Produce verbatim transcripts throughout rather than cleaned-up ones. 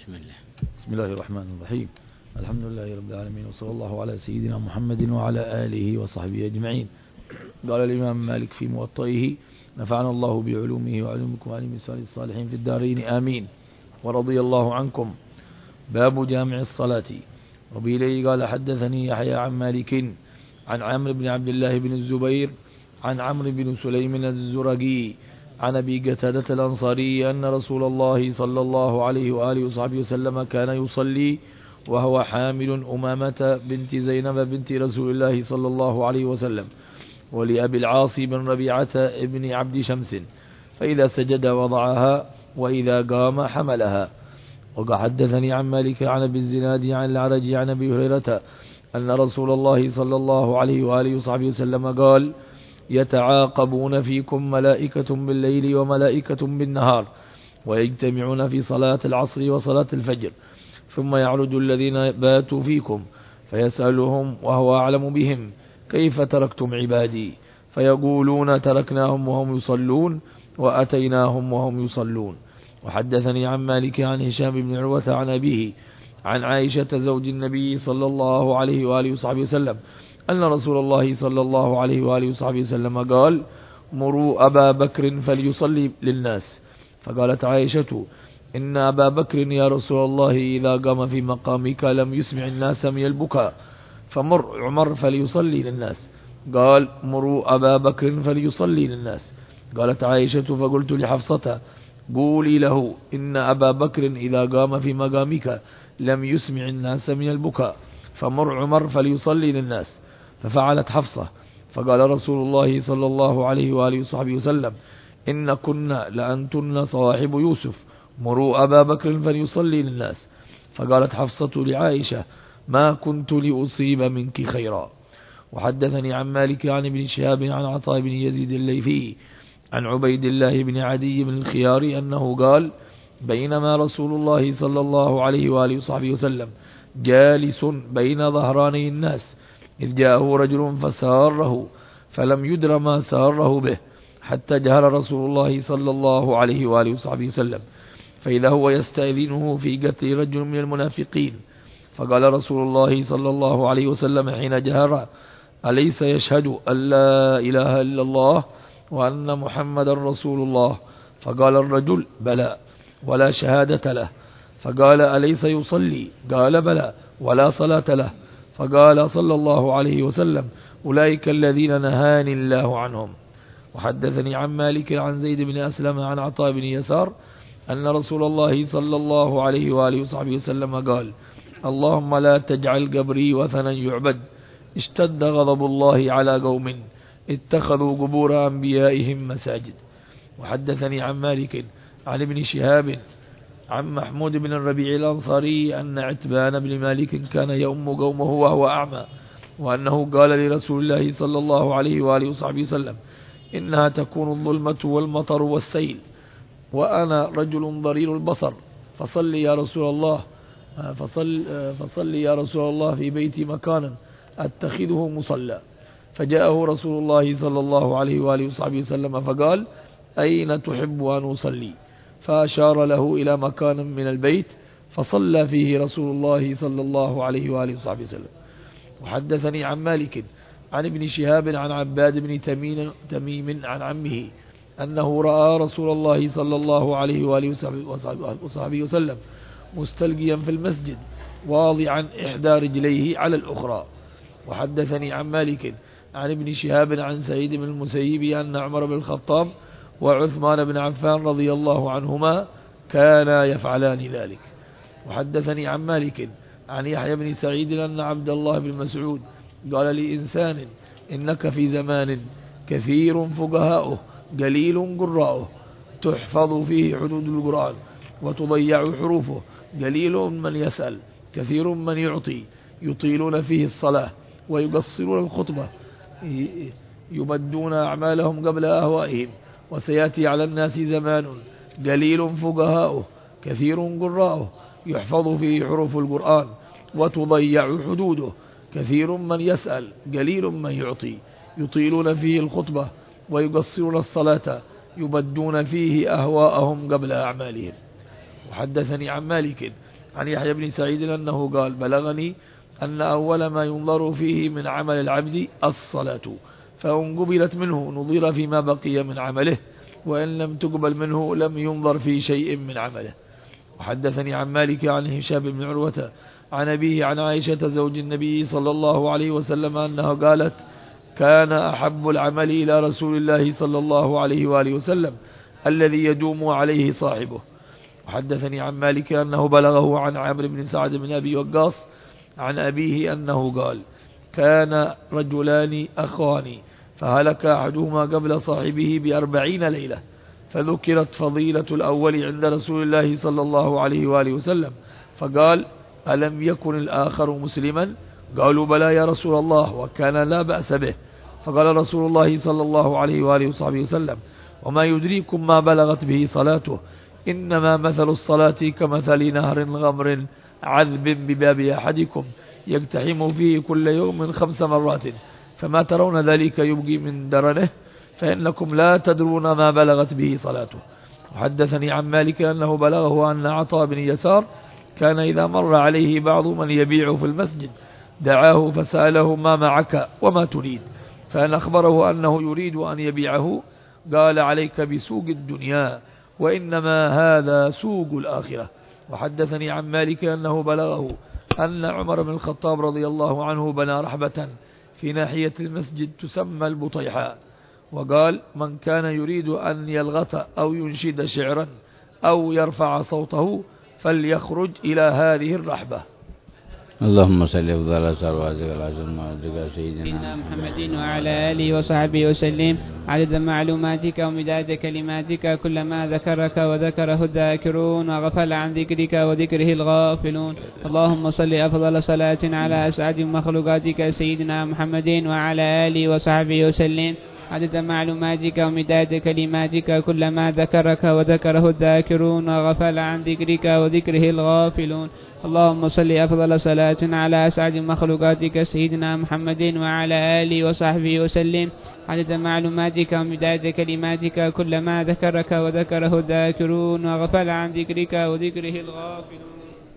بسم الله. بسم الله الرحمن الرحيم. الحمد لله رب العالمين، وصلى الله على سيدنا محمد وعلى آله وصحبه أجمعين. قال الإمام مالك في موطئه: نفعنا الله بعلومه وعلومكم وعلم الصالحين في الدارين آمين، ورضي الله عنكم. باب جامع الصلاة. وبإليه قال: حدثني يحيى عن مالك عن عمرو بن عبد الله بن الزبير عن عمرو بن سليم الزرقي عن أبي قتادة الأنصاري أن رسول الله صلى الله عليه وآله وصحبه وسلم كان يصلي وهو حامل أمامة بنت زينب بنت رسول الله صلى الله عليه وسلم، ولأبي العاص بن ربيعة بن عبد شمس، فإذا سجد وضعها وإذا قام حملها. وقد حدثني عن مالك عن أبي الزناد عن العرج عن أبي هريرة أن رسول الله صلى الله عليه وآله وصحبه وسلم قال: يتعاقبون فيكم ملائكة بالليل وملائكة بالنهار، ويجتمعون في صلاة العصر وصلاة الفجر، ثم يعرج الذين باتوا فيكم فيسألهم وهو أعلم بهم: كيف تركتم عبادي؟ فيقولون: تركناهم وهم يصلون وأتيناهم وهم يصلون. وحدثني عن مالك عن هشام بن عروة عن أبيه عن عائشة زوج النبي صلى الله عليه وآله وصحبه وسلم أن رسول الله صلى الله عليه وآله وصحبه وسلم قال: مروا أبا بكر فليصلي للناس. فقالت عائشة: إن أبا بكر يا رسول الله إذا قام في مقامك لم يسمع الناس من البكاء، فمر عمر فليصلي للناس. قال: مروا أبا بكر فليصلي للناس. قالت عائشة: فقلت لحفصة: قولي له إن أبا بكر إذا قام في مقامك لم يسمع الناس من البكاء، فمر عمر فليصلي للناس. ففعلت حفصة. فقال رسول الله صلى الله عليه وآله وصحبه وسلم: إن كنا لأنتن صاحب يوسف، مروا أبا بكر فليصلي للناس. فقالت حفصة لعائشة: ما كنت لأصيب منك خيرا. وحدثني عن مالك عن ابن شهاب عن عطاء بن يزيد الليثي عن عبيد الله بن عدي بن الخيار أنه قال: بينما رسول الله صلى الله عليه وآله وصحبه وسلم جالس بين ظهراني الناس إذ جاءه رجل فساره، فلم يدر ما ساره به، حتى جهر رسول الله صلى الله عليه وآله وصحبه وسلم، فإذا هو يستأذنه في قتل رجل من المنافقين. فقال رسول الله صلى الله عليه وسلم حين جهر: أليس يشهد أن لا إله إلا الله وأن محمد رسول الله؟ فقال الرجل: بلى، ولا شهادة له. فقال: أليس يصلي؟ قال: بلى، ولا صلاة له. فقال صلى الله عليه وسلم: أولئك الذين نهاني الله عنهم. وحدثني عن مالك عن زيد بن أسلم عن عطاء بن يسار أن رسول الله صلى الله عليه وآله وصحبه وسلم قال: اللهم لا تجعل قبري وثنا يعبد، اشتد غضب الله على قوم اتخذوا قبور أنبيائهم مساجد. وحدثني عن مالك عن ابن شهاب عن محمود بن الربيع الأنصاري أن عتبان بن مالك كان يؤم قومه وهو أعمى، وأنه قال لرسول الله صلى الله عليه وآله وصحبه وسلم: إنها تكون الظلمة والمطر والسيل، وأنا رجل ضرير البصر، فصل يا رسول الله فصل, فصل يا رسول الله في بيتي مكانا أتخذه مصلى. فجاءه رسول الله صلى الله عليه وآله وصحبه وسلم فقال: أين تحب أن أصلي؟ فأشار له إلى مكان من البيت فصلى فيه رسول الله صلى الله عليه وآله وصحبه وسلم. وحدثني عن مالك عن ابن شهاب عن عباد بن تميم, تميم عن عمه أنه رأى رسول الله صلى الله عليه وآله وصحبه وسلم مستلقيا في المسجد واضعا إحدى رجليه على الأخرى. وحدثني عن مالك عن ابن شهاب عن سعيد بن المسيب أن عمر بن الخطاب وعثمان بن عفان رضي الله عنهما كانا يفعلان ذلك. وحدثني عن مالك عن يحيى بن سعيد أن عبد الله بن مسعود قال لإنسان: إنك في زمان كثير فقهاؤه قليل قراؤه، تحفظ فيه حدود القرآن وتضيع حروفه، قليل من يسأل كثير من يعطي، يطيلون فيه الصلاة ويقصرون الخطبة، يمدون أعمالهم قبل أهوائهم. وسيأتي على الناس زمان قليل فقهاؤه كثير قراؤه، يحفظ فيه حروف القرآن وتضيع حدوده، كثير من يسأل قليل من يعطي، يطيلون فيه الخطبة ويقصرون الصلاة، يبدون فيه أهواءهم قبل أعمالهم. وحدثني عن مالك عن يحيى بن سعيد أنه قال بلغني أن أول ما ينظر فيه من عمل العبد الصلاة، فإن قبلت منه نظر فيما بقي من عمله، وإن لم تقبل منه لم ينظر في شيء من عمله. وحدثني عن مالك عن هشام بن عروة عن أبيه عن عائشة زوج النبي صلى الله عليه وسلم أنها قالت كان أحب العمل إلى رسول الله صلى الله عليه وآله وسلم الذي يدوم عليه صاحبه. وحدثني عن مالك أنه بلغه عن عمرو بن سعد بن أبي وقاص عن أبيه أنه قال كان رجلان أخوان فهلك أحدهما قبل صاحبه بأربعين ليلة، فذكرت فضيلة الأول عند رسول الله صلى الله عليه وآله وسلم، فقال ألم يكن الآخر مسلما؟ قالوا بلى يا رسول الله وكان لا بأس به. فقال رسول الله صلى الله عليه وآله وصحبه وسلم وما يدريكم ما بلغت به صلاته، إنما مثل الصلاة كمثل نهر غمر عذب بباب أحدكم يقتحم فيه كل يوم خمس مرات، فما ترون ذلك يبقي من درنه، فإنكم لا تدرون ما بلغت به صلاته. وحدثني عن مالك أنه بلغه أن عطاء بن يسار كان إذا مر عليه بعض من يبيع في المسجد دعاه فسأله ما معك وما تريد، فإن أخبره أنه يريد أن يبيعه قال عليك بسوق الدنيا وإنما هذا سوق الآخرة. وحدثني عن مالك أنه بلغه أن عمر بن الخطاب رضي الله عنه بنى رحبة في ناحية المسجد تسمى البطيحاء، وقال من كان يريد أن يلغط أو ينشد شعرا أو يرفع صوته فليخرج إلى هذه الرحبة. اللهم صل أفضل صلواتك العظيم على سيدنا محمد وعلى آله وصحبه وسلم عدد معلوماتك ومداد كلماتك، كلما ذكرك وذكره الذاكرون وغفل عن ذكرك وذكره الغافلون. اللهم صل أفضل صلاة على أسعد مخلوقاتك سيدنا محمد وعلى آله وصحبه وسلم عدد معلوماتك ومداد كلماتك، كلما ذكرك وذكره الذاكرون وغفل عن ذكرك وذكره الغافلون. اللهم صل أفضل صلاة على أسعد مخلوقاتك سيدنا محمد وعلى آله وصحبه وسلم عدد معلوماتك ومداد كلماتك، كلما ذكرك وذكره الذاكرون وغفل عن ذكرك وذكره الغافلون.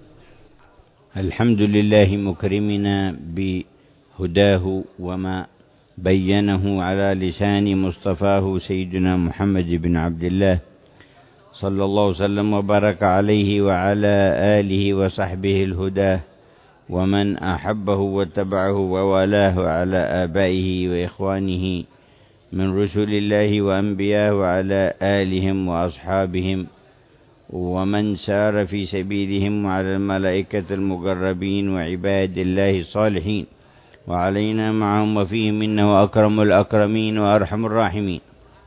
الحمد لله مكرمنا بهداه وما بينه على لسان مصطفاه سيدنا محمد بن عبد الله صلى الله وسلم وبارك عليه وعلى آله وصحبه الهدى ومن أحبه واتبعه ووالاه وعلى آبائه وإخوانه من رسل الله وأنبياء وعلى آلهم وأصحابهم ومن سار في سبيلهم وعلى الملائكة المقربين وعباد الله الصالحين وعلينا معهم وفيهم إنه أكرم الأكرمين وأرحم الراحمين.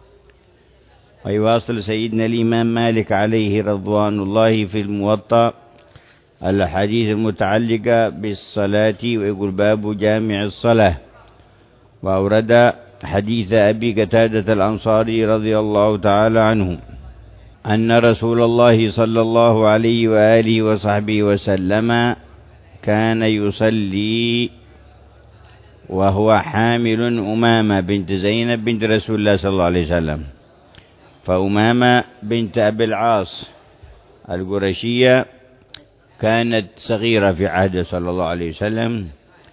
ويواصل سيدنا الإمام مالك عليه رضوان الله في الموطأ الحديث المتعلقة بالصلاة، ويقول باب جامع الصلاة، وأورد حديث أبي قتادة الأنصاري رضي الله تعالى عنه أن رسول الله صلى الله عليه وآله وصحبه وسلم كان يصلي وهو حامل أمامة بنت زينب بنت رسول الله صلى الله عليه وسلم، فأمامة بنت أبي العاص القرشية كانت صغيرة في عهد صلى الله عليه وسلم،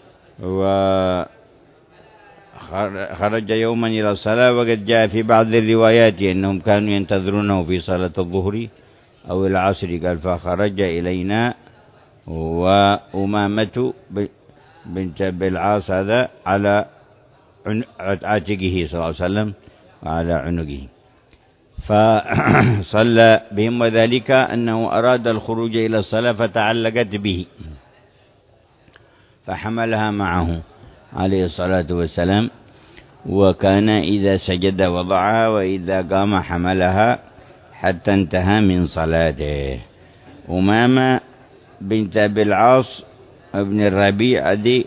وخرج يوما إلى الصلاة، وقد جاء في بعض الروايات أنهم كانوا ينتظرونه في صلاة الظهر أو العصر، قال فخرج إلينا وأمامة بنت أبي العاص هذا على عاتقه صلى الله عليه وسلم وعلى عنقه، فصلى بهم، وذلك أنه أراد الخروج إلى الصلاة فتعلقت به فحملها معه عليه الصلاة والسلام، وكان إذا سجد وضعها وإذا قام حملها حتى انتهى من صلاته. أمامة بنت أبي العاص ابن الربيع دي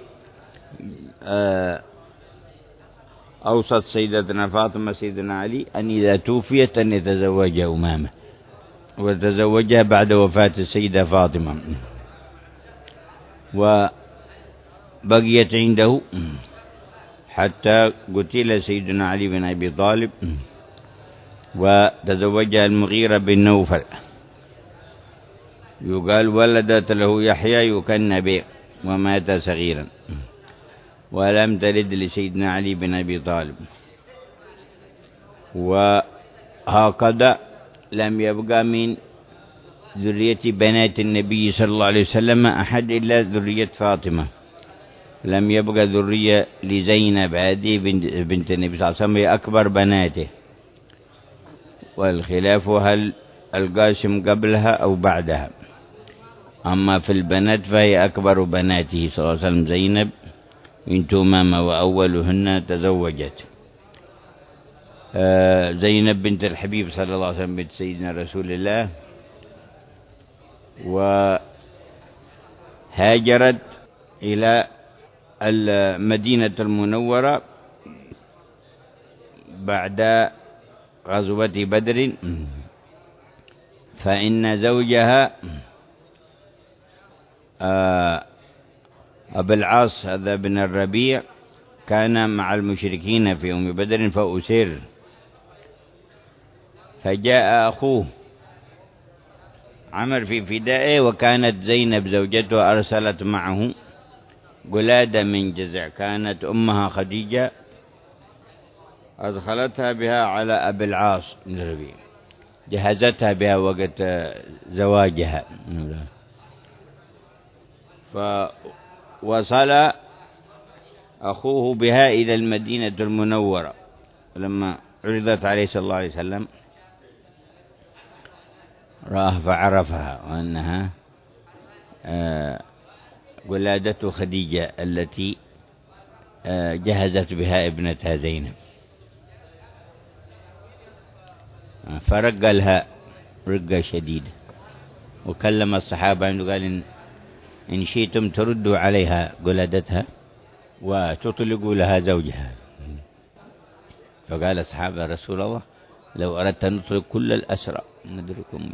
أوصت سيدتنا فاطمة سيدنا علي أن إذا توفيت أن يتزوج أمامة، وتزوجها بعد وفاة السيدة فاطمة، وبقيت عنده حتى قتل سيدنا علي بن أبي طالب، وتزوجها المغيرة بن نوفل. يقال ولدت له يحيى يكن به ومات صغيرا، ولم تلد لسيدنا علي بن أبي طالب. وهكذا لم يبقى من ذرية بنات النبي صلى الله عليه وسلم أحد إلا ذرية فاطمة، لم يبقى ذرية لزينب هذه بنت النبي صلى الله عليه وسلم، هي أكبر بناته، والخلاف هل القاسم قبلها أو بعدها. أما في البنات فهي أكبر بناته صلى الله عليه وسلم زينب بنت أمامة، وأولهن تزوجت. آه زينب بنت الحبيب صلى الله عليه وسلم بنت سيدنا رسول الله، وهاجرت إلى المدينة المنورة بعد غزوة بدر، فإن زوجها أبو العاص هذا بن الربيع كان مع المشركين في يوم بدر فأسر، فجاء أخوه عمر في فدائه، وكانت زينب زوجته أرسلت معه قلادة من جزع، كانت أمها خديجة أدخلتها بها على أبي العاص بن الربيع، جهزتها بها وقت زواجها. فوصل أخوه بها إلى المدينة المنورة، لما عرضت عليه صلى الله عليه وسلم راه فعرفها وأنها ولادة خديجة التي جهزت بها ابنتها زينب، فرق لها رقة شديدة، وكلم الصحابة عنده قال إن, إن شئتم تردوا عليها قلادتها وتطلقوا لها زوجها. فقال الصحابة رسول الله لو أردت أن نطلق كل الأسرى ندركم.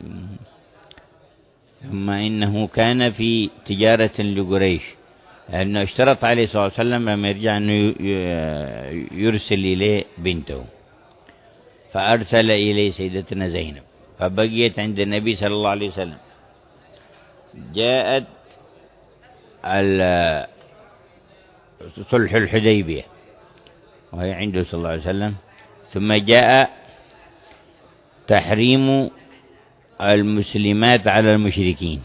ثم إنه كان في تجارة لقريش، لأنه اشترط عليه صلى الله عليه وسلم لما يرجع أنه يرسل إليه بنته، فأرسل إليه سيدتنا زينب، فبقيت عند النبي صلى الله عليه وسلم. جاءت صلح الحديبية وهي عنده صلى الله عليه وسلم، ثم جاء تحريم المسلمات على المشركين.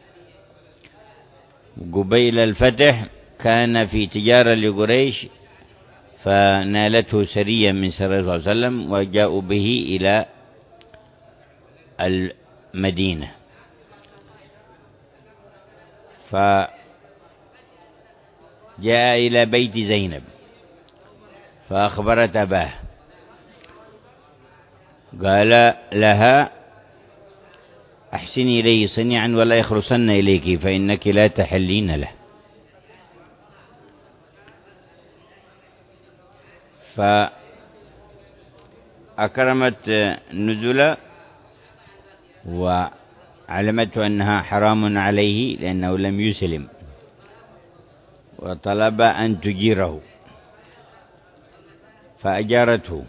قبيل الفتح كان في تجارة لقريش، فنالته سرية من سرية صلى الله عليه وسلم وجاءوا به إلى المدينة، فجاء إلى بيت زينب فأخبرت أباه، قال لها أحسني إليه صنيعا ولا يخرصن إليك فإنك لا تحلين له. فأكرمت نزلا وعلمته أنها حرام عليه لأنه لم يسلم، وطلب أن تجيره فأجارته.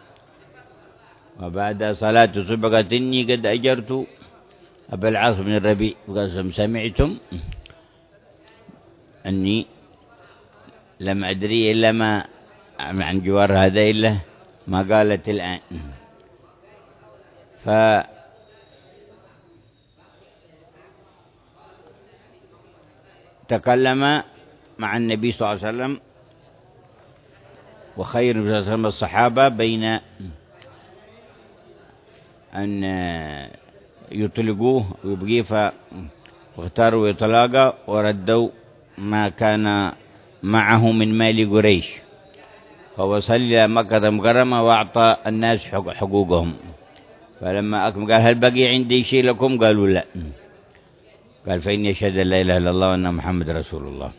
وبعد صلاة الصبح قالت إني قد أجرت أبا العاص بن الربيع، قال سمعتم أني لم أدري إلا ما عن جوار هذا إلا ما قالت الآن. فتكلم مع النبي صلى الله عليه وسلم وخير صلى الله عليه وسلم الصحابة بين أن يطلقوه ويبقيه، فاختاروا إطلاقه وردوا ما كان معه من مال قريش، فوصل إلى مكة مكرمة وأعطى الناس حقوقهم. فلما أكمل قال هل بقي عندي شيء لكم؟ قالوا لا. قال فإني أشهد أن لا إله إلا الله وأن محمد رسول الله،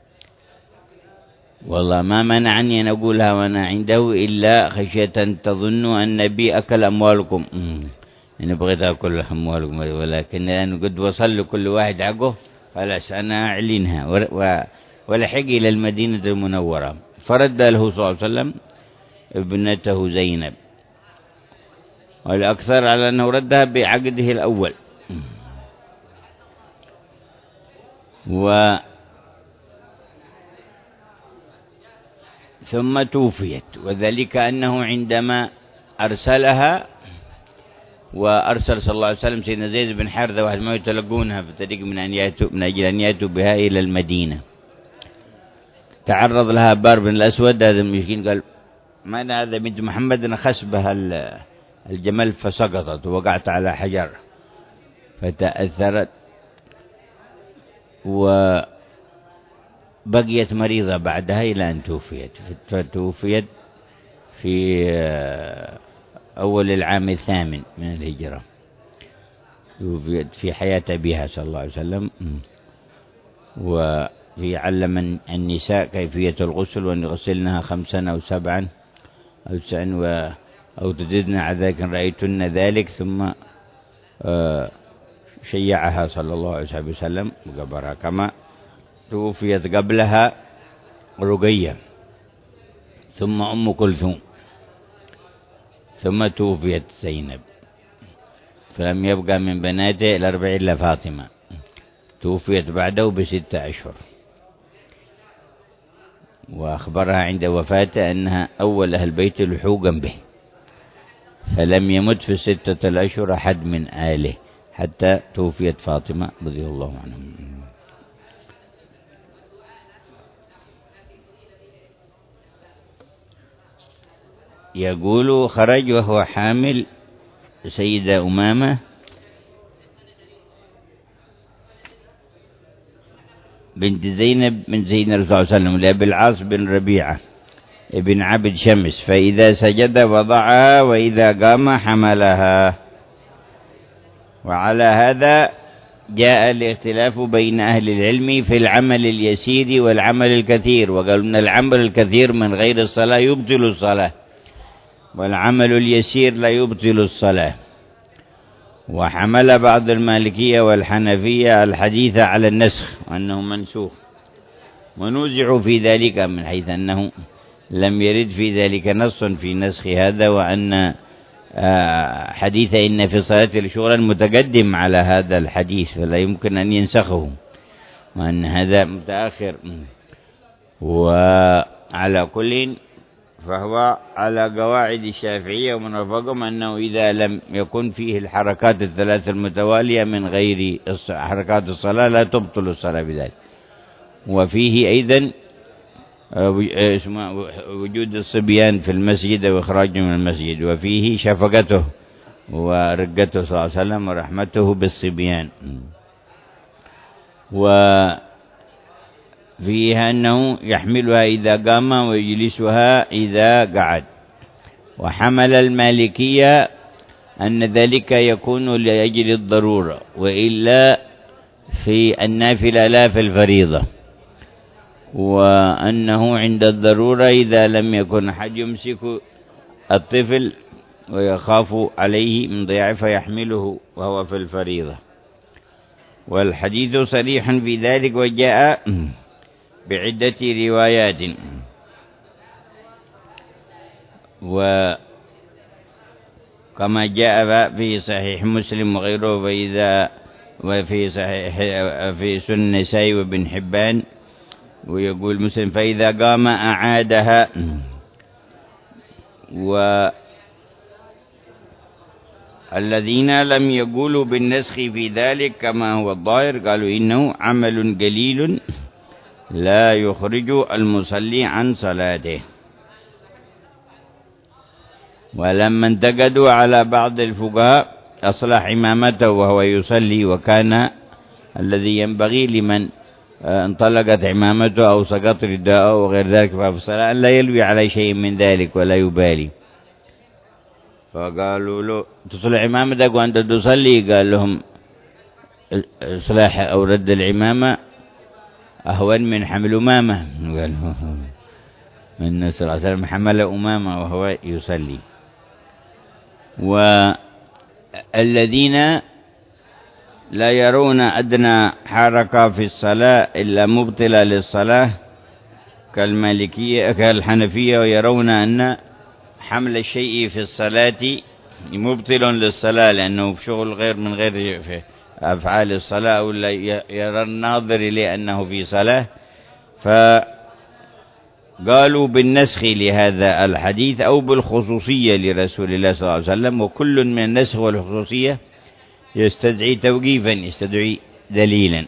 والله ما منعني أن أقولها وأنا عنده إلا خشية تظن أن بي أكل أموالكم، أنا بغيت أكل أموالكم، ولكن أنا قد وصل لكل واحد حقه خلاص أنا أعلنها. ولحق إلى المدينة المنورة، فرد له صلى الله عليه وسلم ابنته زينب، والأكثر على أنه ردها بعقده الأول. و ثم توفيت، وذلك أنه عندما أرسلها وأرسل صلى الله عليه وسلم سيدنا زيد بن حارثة واحد ما يتلقونها في الطريق من أن يأتوا من أجل أن يأتوا بها إلى المدينة، تعرض لها بار بن الأسود هذا المسكين، قال ما هذا بنت محمد خس بها الجمل فسقطت ووقعت على حجر فتأثرت وبقيت مريضة بعدها إلى أن توفيت، فتوفيت في أول العام الثامن من الهجرة، توفيت في حياة أبيها صلى الله عليه وسلم. وفي علم النساء كيفية الغسل، وأن يغسلنها خمسا أو سبعا أو تسعا و أو تزدن على ذلك إن رأيتن ذلك، ثم شيعها صلى الله عليه وسلم وقبرها. كما توفيت قبلها رقية، ثم أم كلثوم، ثم توفيت زينب، فلم يبقى من بناته الأربع إلا فاطمة، توفيت بعده بستة أشهر. وأخبرها عند وفاته أنها أول أهل بيت لحوقا به، فلم يمت في ستة الأشهر أحد من آله حتى توفيت فاطمة رضي الله عنها. يقول خرج وهو حامل سيدة أمامة بنت زينب من سيدنا الرسول صلى الله عليه وسلم لأبي العاص بن ربيعة ابن عبد شمس، فإذا سجد وضعها وإذا قام حملها. وعلى هذا جاء الاختلاف بين أهل العلم في العمل اليسير والعمل الكثير، وقالوا أن العمل الكثير من غير الصلاة يبطل الصلاة، والعمل اليسير لا يبطل الصلاة. وحمل بعض المالكية والحنفية الحديث على النسخ وأنه منسوخ، ونوزعوا في ذلك من حيث أنه لم يرد في ذلك نص في نسخ هذا، وأن حديث إن في صلاة الشغل متقدم على هذا الحديث فلا يمكن أن ينسخه، وأن هذا متأخر. وعلى كل فهو على قواعد الشافعية ومن وفقهم أنه إذا لم يكن فيه الحركات الثلاث المتوالية من غير حركات الصلاة لا تبطل الصلاة بذلك. وفيه أيضا وجود الصبيان في المسجد وإخراجهم من المسجد، وفيه شفقته ورقته صلى الله عليه وسلم ورحمته بالصبيان. وفيها أنه يحملها إذا قام ويجلسها إذا قعد. وحمل المالكية أن ذلك يكون لأجل الضرورة، وإلا في النافلة لا في الفريضة، وأنه عند الضرورة إذا لم يكن أحد يمسك الطفل ويخاف عليه من ضياعه فيحمله وهو في الفريضة. والحديث صريح في ذلك وجاء بعدة روايات. وكما جاء في صحيح مسلم وغيره، فإذا وفي صحيح في سنن النسائي وابن حبان، ويقول مسلم فإذا قام أعادها. والذين لم يقولوا بالنسخ في ذلك كما هو الظاهر قالوا إنه عمل قليل لا يخرج المصلي عن صلاته. ولما انتقدوا على بعض الفقهاء أصلح إمامته وهو يصلي، وكان الذي ينبغي لمن انطلقت عمامته أو سقط رداءه وغير ذلك ففي الصلاة لا يلوي على شيء من ذلك ولا يبالي. فقالوا له تصلح عمامتك وأنت تصلي؟ قال لهم إصلاح أو رد العمامة أهون من حمل أمامة. قالوا من صلى الله عليه وسلم حمل أمامة وهو يصلي. والذين لا يرون أدنى حركة في الصلاة إلا مبطلة للصلاة كالمالكية كالحنفية، ويرون أن حمل الشيء في الصلاة مبطل للصلاة لأنه شغل غير من غير أفعال الصلاة ولا يرى الناظر إليه أنه في صلاة. فقالوا بالنسخ لهذا الحديث أو بالخصوصية لرسول الله صلى الله عليه وسلم، وكل من النسخ والخصوصية يستدعي توقيفا، يستدعي دليلا.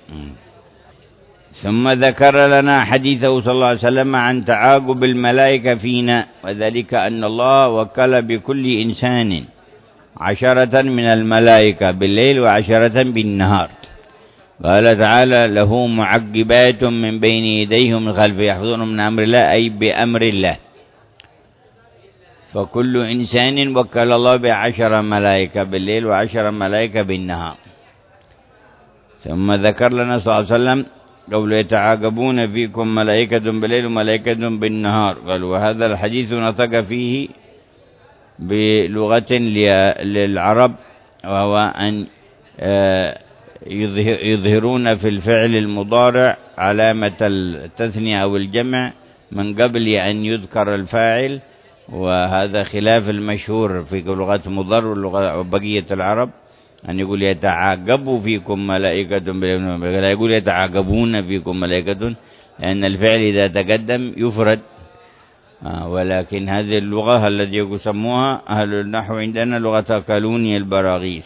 ثم ذكر لنا حديثه صلى الله عليه وسلم عن تعاقب الملائكة فينا، وذلك أن الله وكل بكل إنسان عشرة من الملائكة بالليل وعشرة بالنهار. قال تعالى: له معقبات من بين يديه ومن خلفه يحفظون من أمر الله، أي بأمر الله. فكل إنسان وكل الله بعشر ملائكة بالليل وعشر ملائكة بالنهار. ثم ذكر لنا صلى الله عليه وسلم قول: يتعاقبون فيكم ملائكة بالليل وملائكة بالنهار. قال: وهذا الحديث نطق فيه بلغة للعرب، وهو أن يظهرون في الفعل المضارع علامة التثنية أو الجمع من قبل أن يذكر الفاعل، وهذا خلاف المشهور في لغة مضر وبقية العرب، أن يقول يتعاقب فيكم ملائكة، لا يقول يتعاقبون فيكم ملائكة، لأن الفعل إذا تقدم يفرد. ولكن هذه اللغة التي يسموها أهل النحو عندنا لغة كالوني البراغيث،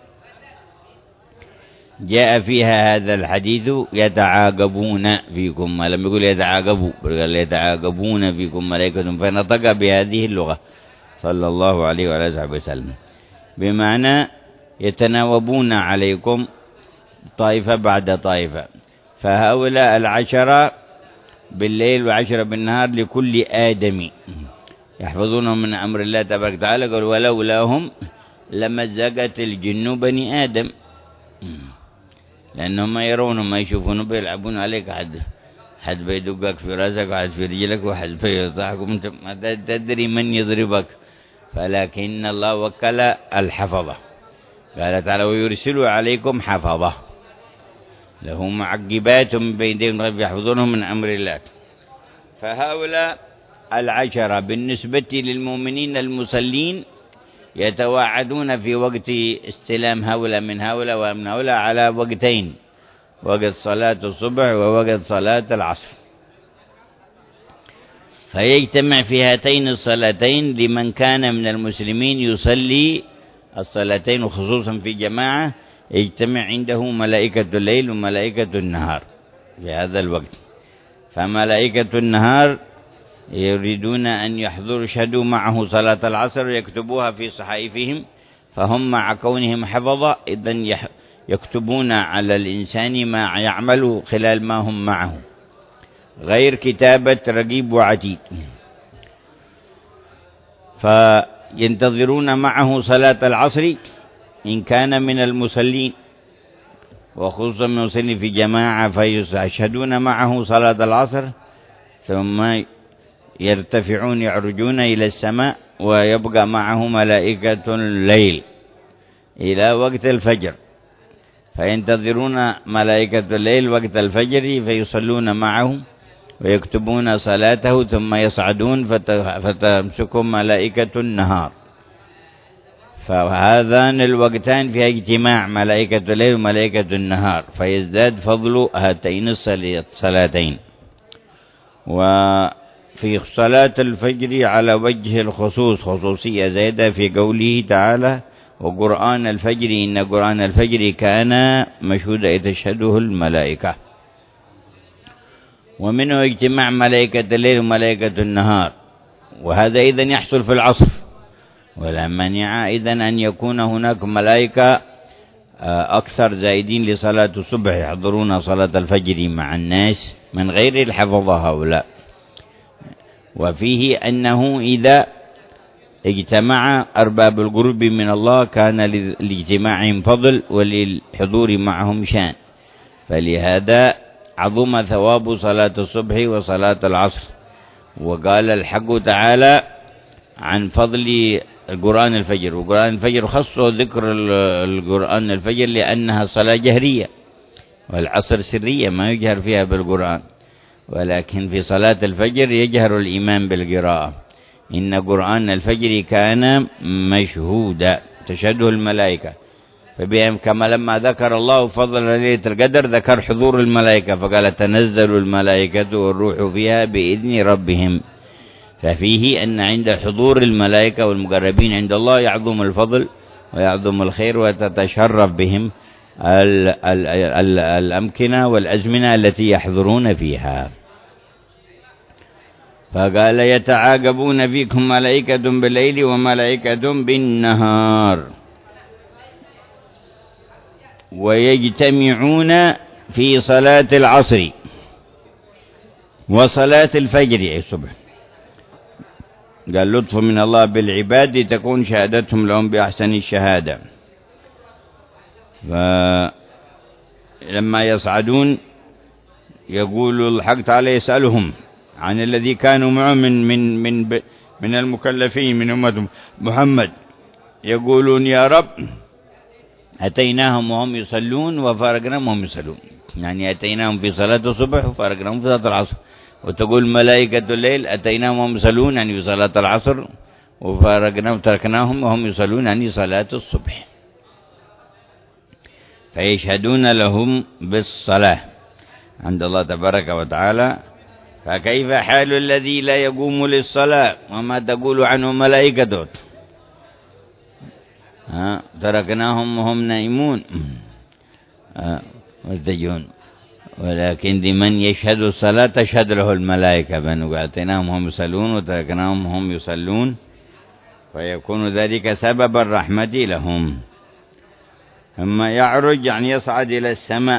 جاء فيها هذا الحديث يتعاقبون فيكم، ما لم يقول يتعاقبوا، قال يتعاقبون فيكم ملائكة، فنطق بهذه اللغة صلى الله عليه وآله وسلم، بمعنى يتناوبون عليكم طائفة بعد طائفة. فهؤلاء العشرة بالليل وعشرة بالنهار لكل آدمي يحفظون من أمر الله تبارك وتعالى. قال: ولولاهم لمزقت الجن بني آدم، لأنهم ما يرون ما يشوفون بيلعبون عليك، حد حد بيدقك في رأسك وحد في رجلك وحد بيطاحك وانت ما تدري من يضربك. فلكن الله وكل الحفظة، قال تعالى: ويرسل عليكم حفظة له معقبات من بين يديه يحفظونهم من أمر الله. فهؤلاء العشرة بالنسبة للمؤمنين المصلين يتواعدون في وقت استلام هؤلاء من هؤلاء ومن هؤلاء على وقتين: وقت صلاة الصبح ووقت صلاة العصر. فيجتمع في هاتين الصلاتين لمن كان من المسلمين يصلي الصلاتين، وخصوصا في جماعة يجتمع عنده ملائكة الليل وملائكة النهار في هذا الوقت. فملائكة النهار يريدون أن يحضروا يشهدوا معه صلاة العصر ويكتبوها في صحائفهم، فهم مع كونهم حفظة إذن يكتبون على الإنسان ما يعمل خلال ما هم معه، غير كتابة رقيب وعتيد. فينتظرون معه صلاة العصر إن كان من المصلين، وخصوصا من المصلين في جماعة فيشهدون معه صلاة العصر، ثم يرتفعون يعرجون إلى السماء، ويبقى معه ملائكة الليل إلى وقت الفجر، فينتظرون ملائكة الليل وقت الفجر فيصلون معه ويكتبون صلاته، ثم يصعدون فتمسكهم ملائكة النهار. فهذان الوقتان فيها اجتماع ملائكة الليل وملائكة النهار، فيزداد فضل هاتين الصلاتين. وفي صلاة الفجر على وجه الخصوص خصوصية زائدة في قوله تعالى: وقرآن الفجر إن قرآن الفجر كان مشهودا يتشهده الملائكة. ومنه اجتماع ملائكة الليل وملائكة النهار، وهذا إذن يحصل في العصر، ولا مانع إذن أن يكون هناك ملائكة أكثر زائدين لصلاة الصبح يحضرون صلاة الفجر مع الناس من غير الحفظة هؤلاء. وفيه أنه إذا اجتمع أرباب القرب من الله كان لاجتماعهم فضل وللحضور معهم شان، فلهذا عظم ثواب صلاة الصبح وصلاة العصر. وقال الحق تعالى عن فضل القرآن الفجر، وقرآن الفجر خصه ذكر القرآن الفجر لأنها صلاة جهرية، والعصر سرية ما يجهر فيها بالقرآن، ولكن في صلاة الفجر يجهر الإمام بالقراءة. إن قرآن الفجر كان مشهودا تشهده الملائكة. فبهم كما لما ذكر الله فضل ليلة القدر ذكر حضور الملائكة فقال تنزل الملائكة والروح فيها بإذن ربهم، ففيه أن عند حضور الملائكة والمقربين عند الله يعظم الفضل ويعظم الخير وتتشرف بهم ال ال ال الأمكنة والأزمنة التي يحضرون فيها. فقال يتعاقبون فيكم ملائكة بالليل وملائكة بالنهار ويجتمعون في صلاة العصر وصلاة الفجر أي الصبح. قال لطف من الله بالعباد تكون شهادتهم لهم بأحسن الشهادة. فلما يصعدون يقول الحق تعالى يسألهم عن الذي كانوا معه من من من من المكلفين من أمة محمد، يقولون يا رب أتيناهم وهم يصلون وفارقناهم وهم يصلون، يعني أتيناهم في صلاة الصبح وفارقناهم في صلاة العصر. وتقول ملائكة الليل أتيناهم وهم يصلون يعني في صلاة العصر وفارقناهم تركناهم وهم يصلون يعني صلاة الصبح، فيشهدون لهم بالصلاة عند الله تبارك وتعالى. فكيف حال الذي لا يقوم للصلاة وما تقول عنه ملائكته؟ ها تركناهم وهم نائمون مرتجون، ولكن لمن يشهد الصلاة تشهد له الملائكة بأنه أعطيناهم وهم يصلون وتركناهم وهم يصلون، فيكون ذلك سبب الرحمة لهم. ثم يعرج يعني يصعد إلى السماء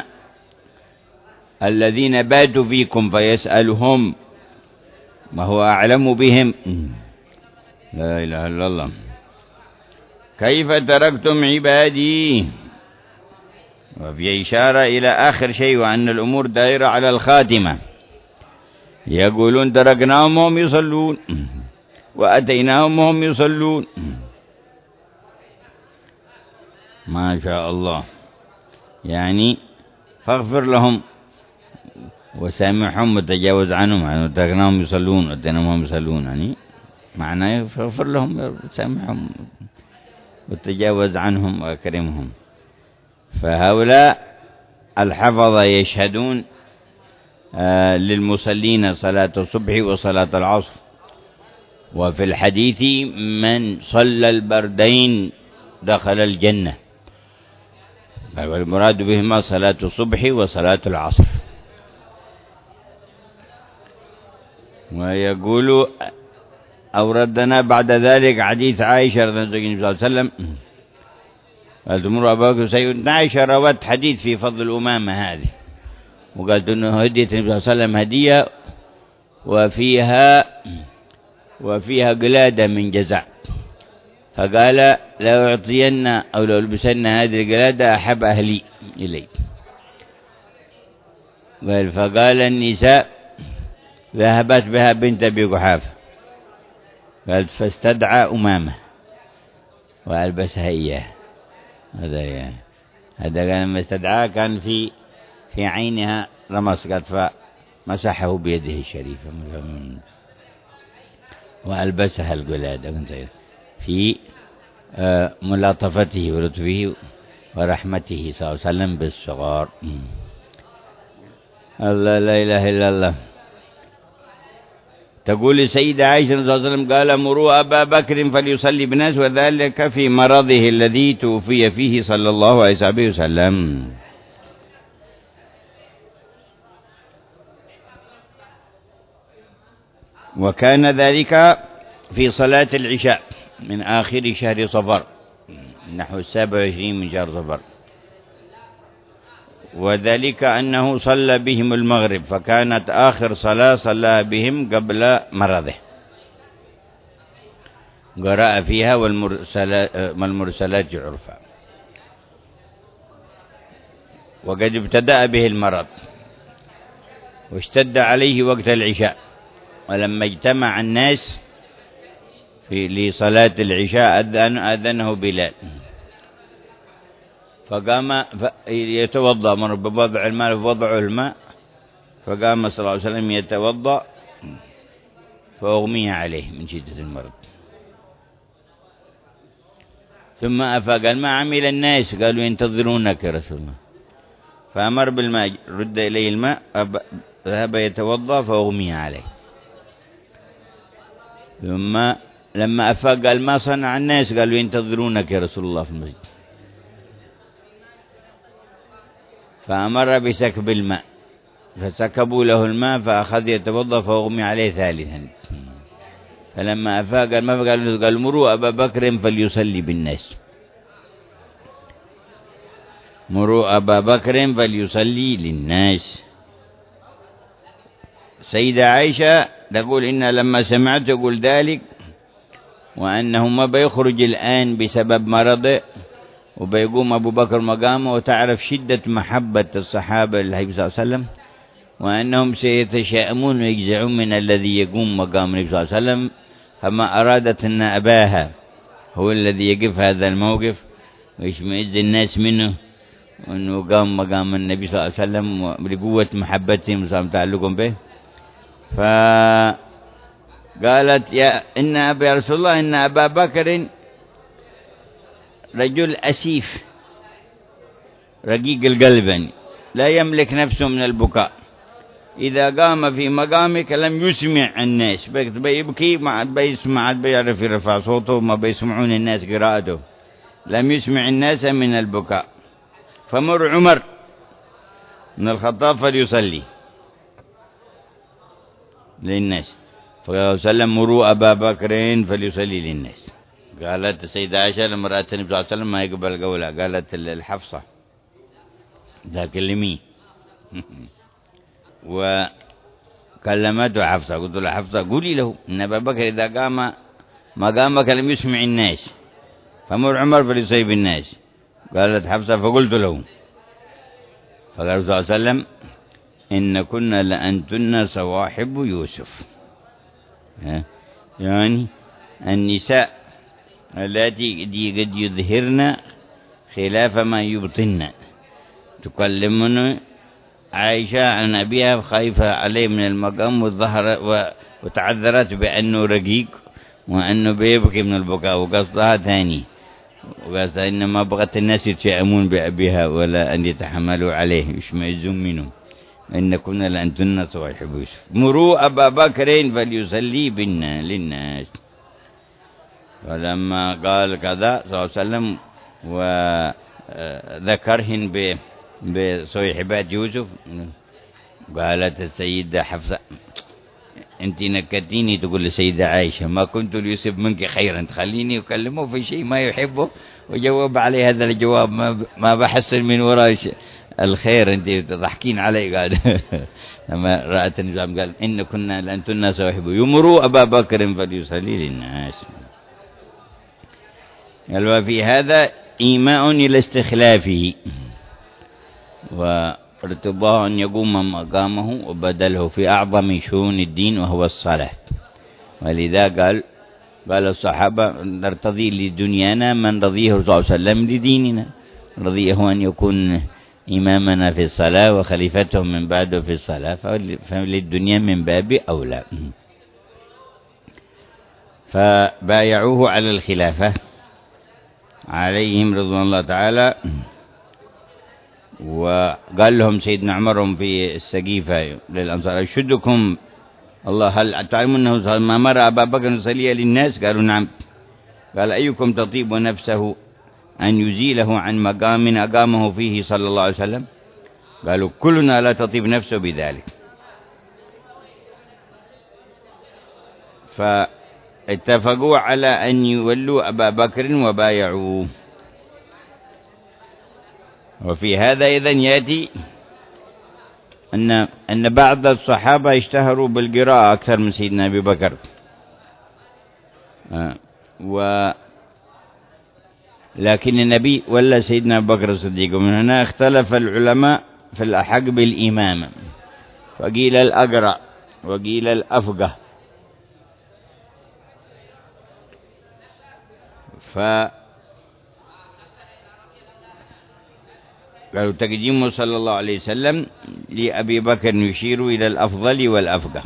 الذين باتوا فيكم فيسألهم وهو أعلم بهم، لا إله إلا الله، كيف تركتم عبادي؟ وفي إشارة إلى آخر شيء وأن الأمور دائرة على الخاتمة. يقولون تركناهم وهم يصلون وأتيناهم وهم يصلون، ما شاء الله، يعني فاغفر لهم وسامحهم وتجاوز عنهم، يعني تركناهم يصلون وأتيناهم وهم يصلون، يعني معناه فاغفر لهم وسامحهم وتجاوز عنهم وأكرمهم. فهؤلاء الحفظة يشهدون آه للمصلين صلاة الصبح وصلاة العصر. وفي الحديث من صلى البردين دخل الجنة، والمراد بهما صلاة الصبح وصلاة العصر. ويقول أوردنا بعد ذلك حديث عائشة رضي الله عنها صلى الله عليه وسلم قالت تمر أبا بكر سيدنا عائشة روت حديث في فضل الأمامة هذه، وقالت أنه هدية النبي صلى الله عليه وسلم هدية وفيها وفيها قلادة من جزع، فقال لو أعطين أو لو لبسن هذه القلادة أحب أهلي إلي. قال فقال النساء ذهبت بها بنت أبي قحافة، قالت فاستدعى أمامة وألبسها إياه. هذا يعني هذا كان لما استدعاه كان في في عينها رمص، قالت فمسحه بيده الشريفة وألبسها القلادة في ملاطفته ولطفه ورحمته صلى الله عليه وسلم بالصغار. الله لا إله إلا الله. تقول السيدة عائشة رضي الله عنها وسلم قال مروا أبا بكر فليصلي بالناس، وذلك في مرضه الذي توفي فيه صلى الله عليه وسلم. وكان ذلك في صلاة العشاء من آخر شهر صفر نحو السابع وعشرين من شهر صفر، وذلك أنه صلى بهم المغرب، فكانت آخر صلاة صلى بهم قبل مرضه، قرأ فيها والمرسلات عرفا. وقد ابتدأ به المرض واشتد عليه وقت العشاء، ولما اجتمع الناس في لصلاة العشاء أذن أذنه بلال، فقام يتوضأ، مر بوضع الماء فوضعه الماء، فقام صلى الله عليه وسلم يتوضأ فأغمي عليه من شدة المرض. ثم أفاق قال ما عمل الناس؟ قالوا ينتظرونك يا رسول الله. فأمر بالماء، رد إليه الماء، ذهب يتوضأ فأغمي عليه. ثم لما أفاق قال ما صنع الناس؟ قالوا ينتظرونك يا رسول الله في المسجد. فأمر بسكب الماء فسكبوا له الماء فأخذ يتوضأ فأغمي عليه ثالثا. فلما أفاق قال ما قال قال مروا أبا بكر فليصلي بالناس، مروا أبا بكر فليصلي للناس. سيدة عائشة تقول إن لما سمعت يقول ذلك وأنه ما بيخرج الآن بسبب مرضه وبيقوم أبو بكر مقامه، وتعرف شدة محبة الصحابة للنبي صلى الله عليه وسلم، وأنهم سيتشائمون ويجزعون من الذي يقوم مقام النبي صلى الله عليه وسلم، فما أرادت أن أباها هو الذي يقف هذا الموقف ويشمئز الناس منه، وأنه قام مقام النبي صلى الله عليه وسلم لقوة محبتهم وتعلقهم به. فقالت يا إن أبا رسول الله إن أبا بكر رجل أسيف رقيق القلب لا يملك نفسه من البكاء، إذا قام في مقامك لم يسمع الناس، بيبكي ما عاد بيسمع، عاد بيعرف يرفع صوته، ما بيسمعون الناس قراءته، لم يسمع الناس من البكاء. فمر عمر من الخطاب فليصلي للناس، فقال سلم مروا أبا بكر فليصلي للناس. قالت السيدة عائشة لما رأت النبي صلى الله عليه وسلم ما يقبل قولها، قالت الحفصة ذا كلمي وكلمته حفصة، قلت له حفصة قولي له إن أبا بكر إذا قام مقامك لم يسمع الناس، فمر عمر فليصلي بالناس. قالت حفصة فقلت له، فقال صلى الله عليه وسلم إن كنا لأنتن صواحب يوسف، يعني النساء التي قد يظهرن خلاف ما يبطن، تكلمن عائشة عن أبيها خايفة عليه من المقام والظهر، وتعذرت بأنه رقيق وأنه بيبكي من البكاء، وقصدها ثاني، وقصدها إنما بغت الناس يتشائمون بأبيها ولا أن يتحملوا عليه يشمئزون منه. إن كنا لأنتن صواحب يوسف مروا أبا بكر فليصلي بنا للناس. فلما قال كذا صلى الله عليه وسلم وذكرهن بصيحبات يوسف، قالت السيدة حفصة أنت نكتيني تقول للسيدة عائشة ما كنت ليوسف منك خيرا، تخليني أكلمه في شيء ما يحبه وجواب عليه هذا الجواب ما بحسن من وراء الخير، أنت تضحكين علي. قال لما رأت النظام قال إن كنا لأنتن صواحب يمروا أبا بكر فليصلي للناس. قال وفي هذا إيماء إلى استخلافه وارتضاء أن يقوم مقامه وبدله في أعظم شؤون الدين وهو الصلاة. ولذا قال قال الصحابة نرتضي لدنيانا من رضيه صلى الله عليه وسلم لديننا، رضيه أن يكون إمامنا في الصلاة وخليفته من بعده في الصلاة، فللدنيا من باب أولى. فبايعوه على الخلافة عليهم رضوان الله تعالى. وقال لهم سيدنا عمر في السقيفة للأنصار أشهدكم الله هل تعلمون أنه ما مر أبا بكر يصلي للناس؟ قالوا نعم. قال أيكم تطيب نفسه أن يزيله عن مقام أقامه فيه صلى الله عليه وسلم؟ قالوا كلنا لا تطيب نفسه بذلك. فاتفقوا على أن يولوا أبا بكر وبايعوه. وفي هذا إذن يأتي أن أن بعض الصحابة اشتهروا بالقراءة أكثر من سيدنا أبي بكر، و لكن النبي ولا سيدنا أبو بكر الصديق. ومن هنا اختلف العلماء في الأحق بالإمامة، فقيل الأقرأ وقيل الأفقه. ف قالوا تقديمه صلى الله عليه وسلم لأبي بكر يشير إلى الأفضل والأفقه.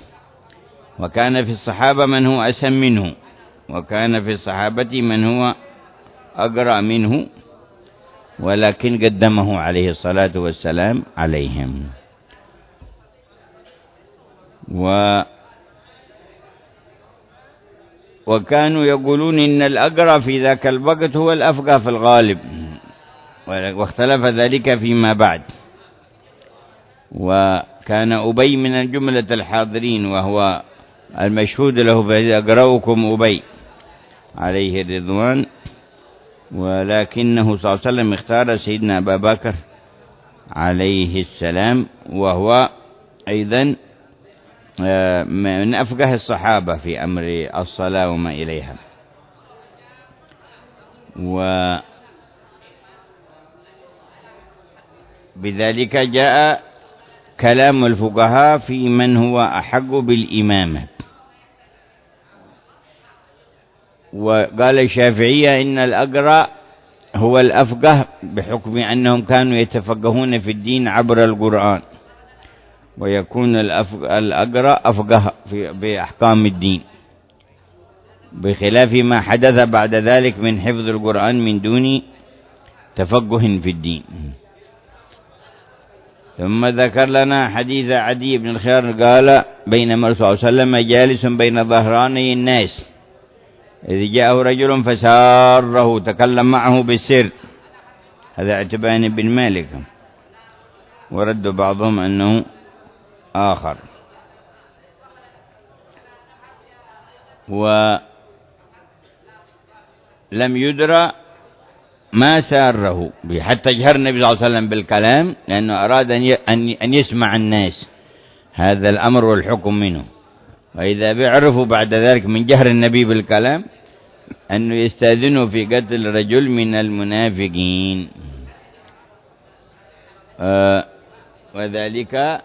وكان في الصحابة من هو أسم منه، وكان في الصحابة من هو أقرأ منه، ولكن قدمه عليه الصلاة والسلام عليهم. و وكانوا يقولون إن الأقرأ في ذاك الوقت هو الأفقه في الغالب، واختلف ذلك فيما بعد. وكان أبي من جملة الحاضرين، وهو المشهود له فأقرأكم أبي عليه الرضوان، ولكنه صلى الله عليه وسلم اختار سيدنا أبا بكر عليه السلام، وهو أيضا من أفقه الصحابة في أمر الصلاة وما إليها. وبذلك جاء كلام الفقهاء في من هو أحق بالإمامة. وقال الشافعية إن الأقرأ هو الأفقه بحكم أنهم كانوا يتفقهون في الدين عبر القرآن، ويكون الأقرأ أفقه بأحكام الدين، بخلاف ما حدث بعد ذلك من حفظ القرآن من دون تفقه في الدين. ثم ذكر لنا حديث عدي بن الخيار قال: بينما الرسول صلى الله عليه وسلم جالس بين ظهراني الناس إذ جاءه رجل فساره، تكلم معه بالسر. هذا عتبان بن مالك، ورد بعضهم أنه آخر. ولم يدرى ما ساره، حتى جهر النبي صلى الله عليه وسلم بالكلام، لأنه أراد أن يسمع الناس هذا الأمر والحكم منه. وإذا بيعرفوا بعد ذلك من جهر النبي بالكلام أنه يستأذنوا في قتل رجل من المنافقين. آه وذلك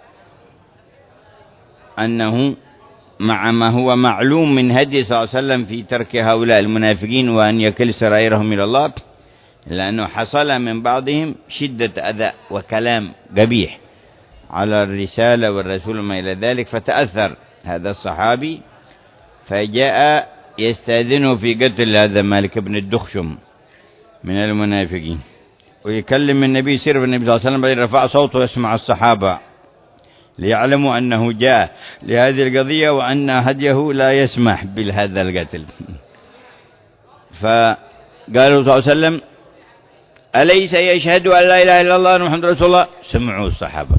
أنه مع ما هو معلوم من هدي صلى الله عليه وسلم في ترك هؤلاء المنافقين وأن يكل سرائرهم إلى الله، لأنه حصل من بعضهم شدة أذى وكلام قبيح على الرسالة والرسول ما إلى ذلك، فتأثر هذا الصحابي فجاء يستأذنه في قتل هذا مالك بن الدخشم من المنافقين، ويكلم النبي سر النبي صلى الله عليه وسلم، بل رفع صوته يسمع الصحابة ليعلموا أنه جاء لهذه القضية وأن هديه لا يسمح بهذا القتل. فقال صلى الله عليه وسلم: أليس يشهد أن لا إله إلا الله وأن محمد رسول الله؟ سمعوا الصحابة،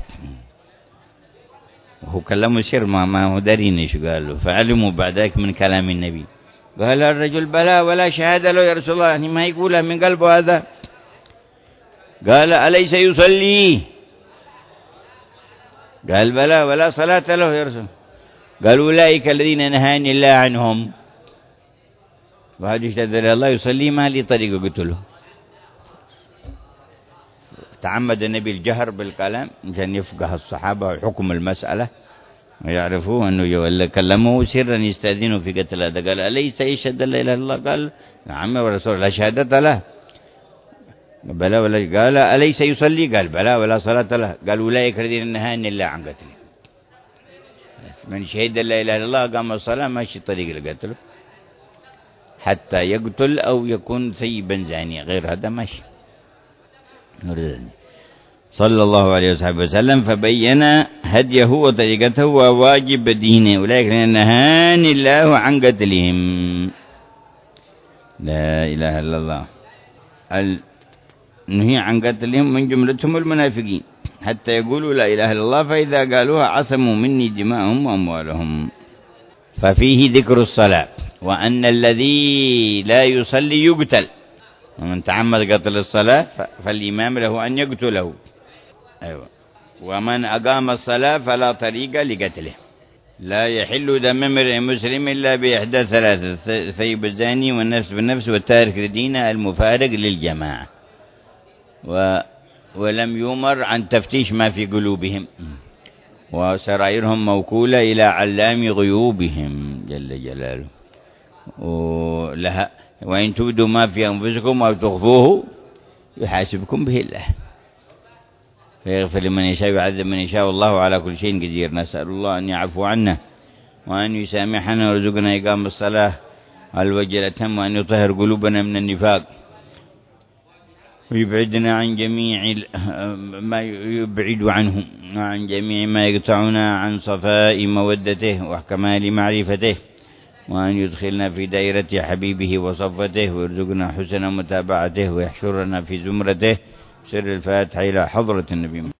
وهو كلمه سر ما ما هو دارين ايش قالوا، فعلموا بعد ذلك من كلام النبي. قال الرجل: بلى ولا شهادة له يا رسول الله، يعني ما يقولها من قلبه هذا. قال: أليس يصلي؟ قال: بلى ولا صلاة له يا رسول الله. قال: أولئك الذين نهاني الله عنهم. وهذا اشتدر الله يصلي ما لي طريقه قتله. تعمد النبي الجهر بالكلام عشان يفقه الصحابة وحكم المسألة ويعرفوا أنه يولى كلمه سرا يستأذنوا في قتل هذا. قال: أليس يشهد لا إله إلا الله؟ قال: نعم ورسول لا شهادة له. بلى ولا. قال: أليس يصلي؟ قال: بلى ولا صلاة له. قال: أولئك الذين نهاني الله عن قتله. من شهد لا إله إلا الله قام الصلاة ماشي طريق لقتله حتى يقتل أو يكون ثيبا زانيا، غير هذا ماشي. صلى الله عليه وسلم فبين هديه وطريقته وواجب دينه. أولئك الذين نهاني الله عن قتلهم. لا إله إلا الله. النهي عن قتلهم من جملتهم المنافقين حتى يقولوا لا إله إلا الله، فإذا قالوها عصموا مني دماءهم وأموالهم. ففيه ذكر الصلاة، وأن الذي لا يصلي يقتل، ومن تعمد قتل الصلاة فالإمام له أن يقتله. أيوة. ومن أقام الصلاة فلا طريق لقتله. لا يحل دم امرئ مسلم إلا بإحدى ثلاثة: ثيب الزاني والنفس بالنفس والتارك لدين المفارق للجماعة. و ولم يؤمر عن تفتيش ما في قلوبهم، وسرائرهم موكولة إلى علام غيوبهم جل جلاله. ولها وإن تبدوا ما في أنفسكم أو تخفوه يحاسبكم به الله، فيغفر لمن يشاء ويعذب من يشاء، والله على كل شيء قدير. نسأل الله أن يعفو عنا وأن يسامحنا ويرزقنا إقام الصلاة على الوجه الأتم، وأن يطهر قلوبنا من النفاق ويبعدنا عن جميع ما يبعد عنه، وعن جميع ما يقطعنا عن صفاء مودته وكمال معرفته، وأن يدخلنا في دائرة حبيبه وصفته، ويرزقنا حسن متابعته، ويحشرنا في زمرته. سر الفاتحة إلى حضرة النبي.